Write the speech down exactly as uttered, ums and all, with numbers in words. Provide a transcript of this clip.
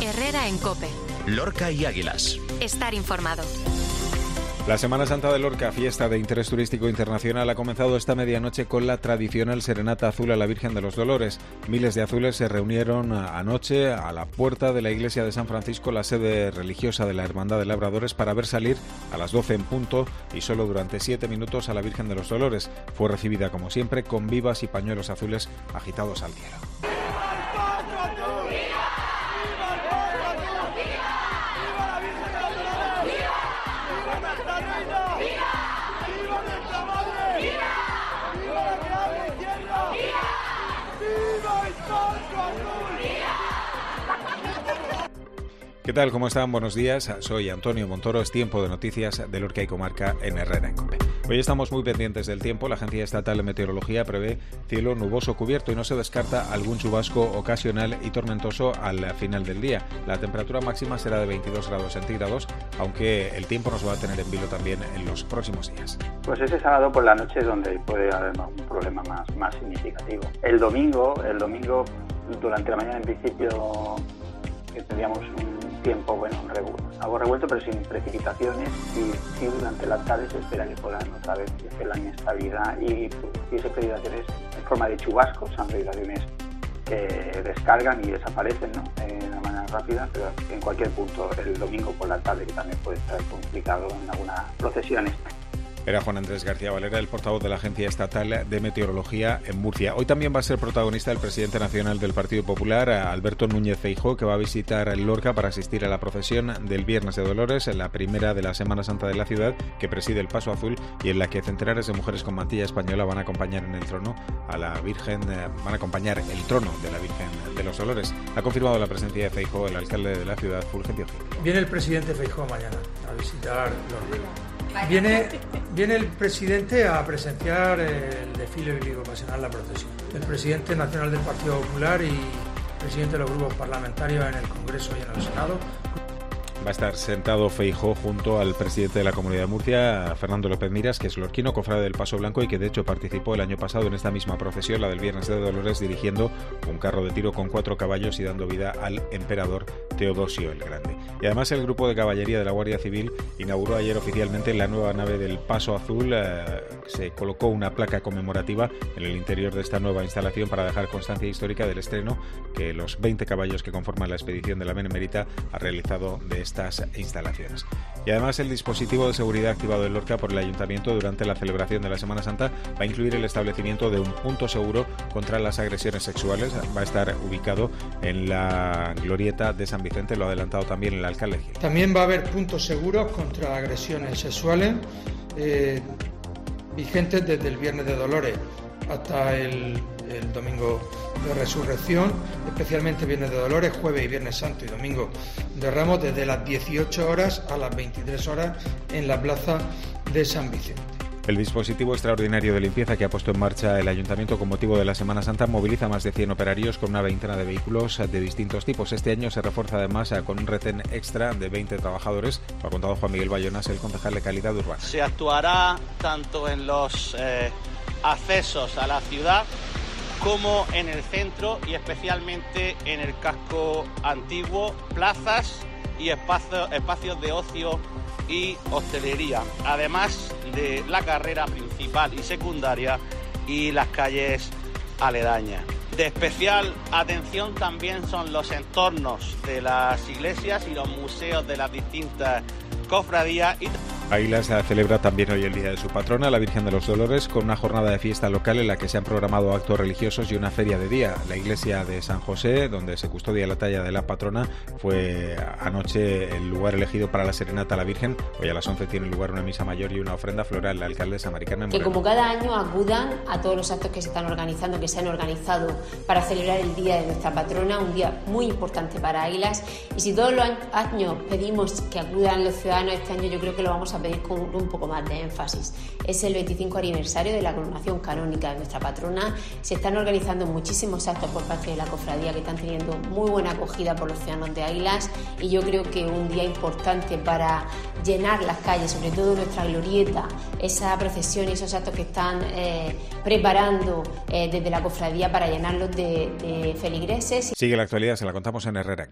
Herrera en COPE. Lorca y Águilas. Estar informado. La Semana Santa de Lorca, fiesta de interés turístico internacional, ha comenzado esta medianoche con la tradicional serenata azul a la Virgen de los Dolores. Miles de azules se reunieron anoche a la puerta de la iglesia de San Francisco, la sede religiosa de la Hermandad de Labradores, para ver salir a las doce en punto y solo durante siete minutos a la Virgen de los Dolores. Fue recibida, como siempre, con vivas y pañuelos azules agitados al cielo. ¿Qué tal? ¿Cómo están? Buenos días. Soy Antonio Montoro. Es tiempo de noticias de Lorca y Comarca en Herrera en COPE. Hoy estamos muy pendientes del tiempo. La Agencia Estatal de Meteorología prevé cielo nuboso cubierto y no se descarta algún chubasco ocasional y tormentoso al final del día. La temperatura máxima será de veintidós grados centígrados, aunque el tiempo nos va a tener en vilo también en los próximos días. Pues ese sábado por la noche es donde puede haber un problema más, más significativo. El domingo, el domingo durante la mañana en principio que tendríamos un tiempo bueno, algo revuelto pero sin precipitaciones, y sí durante la tarde se espera que puedan otra vez crecer la inestabilidad y producirse precipitaciones en forma de chubascos, son precipitaciones que descargan y desaparecen, ¿no?, de una manera rápida, pero en cualquier punto el domingo por la tarde, que también puede estar complicado en algunas procesiones. Era Juan Andrés García Valera, el portavoz de la Agencia Estatal de Meteorología en Murcia. Hoy también va a ser protagonista el presidente nacional del Partido Popular, Alberto Núñez Feijóo, que va a visitar Lorca para asistir a la procesión del Viernes de Dolores, la primera de la Semana Santa de la ciudad, que preside el Paso Azul y en la que centenares de mujeres con mantilla española van a acompañar en el trono a la Virgen, van a acompañar el trono de la Virgen de los Dolores. Ha confirmado la presencia de Feijóo el alcalde de la ciudad, Fulgencio Gil. Viene el presidente Feijóo mañana a visitar los ríos. Viene, viene el presidente a presenciar el desfile bíblico pasional, la procesión. El presidente nacional del Partido Popular y presidente de los grupos parlamentarios en el Congreso y en el Senado. Va a estar sentado Feijóo junto al presidente de la Comunidad de Murcia, Fernando López Miras, que es lorquino, cofrade del Paso Blanco y que de hecho participó el año pasado en esta misma procesión, la del Viernes de Dolores, dirigiendo un carro de tiro con cuatro caballos y dando vida al emperador Teodosio el Grande. Y además el grupo de caballería de la Guardia Civil inauguró ayer oficialmente la nueva nave del Paso Azul. Eh, se colocó una placa conmemorativa en el interior de esta nueva instalación para dejar constancia histórica del estreno que los veinte caballos que conforman la expedición de la Benemérita ha realizado de esta estas instalaciones. Y además el dispositivo de seguridad activado en Lorca por el Ayuntamiento durante la celebración de la Semana Santa va a incluir el establecimiento de un punto seguro contra las agresiones sexuales. Va a estar ubicado en la glorieta de San Vicente, lo ha adelantado también el alcalde Gil. También va a haber puntos seguros contra agresiones sexuales eh, vigentes desde el Viernes de Dolores hasta el, el Domingo de Resurrección, especialmente Viernes de Dolores, Jueves y Viernes Santo y Domingo de Ramos, desde las dieciocho horas a las veintitrés horas en la plaza de San Vicente. El dispositivo extraordinario de limpieza que ha puesto en marcha el Ayuntamiento con motivo de la Semana Santa moviliza más de cien operarios con una veintena de vehículos de distintos tipos. Este año se refuerza además con un retén extra de veinte trabajadores. Lo ha contado Juan Miguel Bayonas, el concejal de Calidad Urbana. Se actuará tanto en los eh, accesos a la ciudad como en el centro y especialmente en el casco antiguo, plazas y espacio, espacios de ocio y hostelería, además de la carrera principal y secundaria y las calles aledañas. De especial atención también son los entornos de las iglesias y los museos de las distintas cofradías. Y Águilas celebra también hoy el día de su patrona, la Virgen de los Dolores, con una jornada de fiesta local en la que se han programado actos religiosos y una feria de día. La iglesia de San José, donde se custodia la talla de la patrona, fue anoche el lugar elegido para la serenata a la Virgen. Hoy a las once tiene lugar una misa mayor y una ofrenda floral. La alcaldesa Mari Carmen Moreno. Que como cada año acudan a todos los actos que se están organizando, que se han organizado para celebrar el día de nuestra patrona, un día muy importante para Águilas. Y si todos los años pedimos que acudan los ciudadanos, este año yo creo que lo vamos a pedir con un poco más de énfasis. Es el veinticinco aniversario de la coronación canónica de nuestra patrona. Se están organizando muchísimos actos por parte de la cofradía que están teniendo muy buena acogida por los ciudadanos de Águilas, y yo creo que un día importante para llenar las calles, sobre todo nuestra glorieta, esa procesión y esos actos que están eh, preparando eh, desde la cofradía para llenarlos de, de feligreses. Sigue la actualidad, se la contamos en Herrera.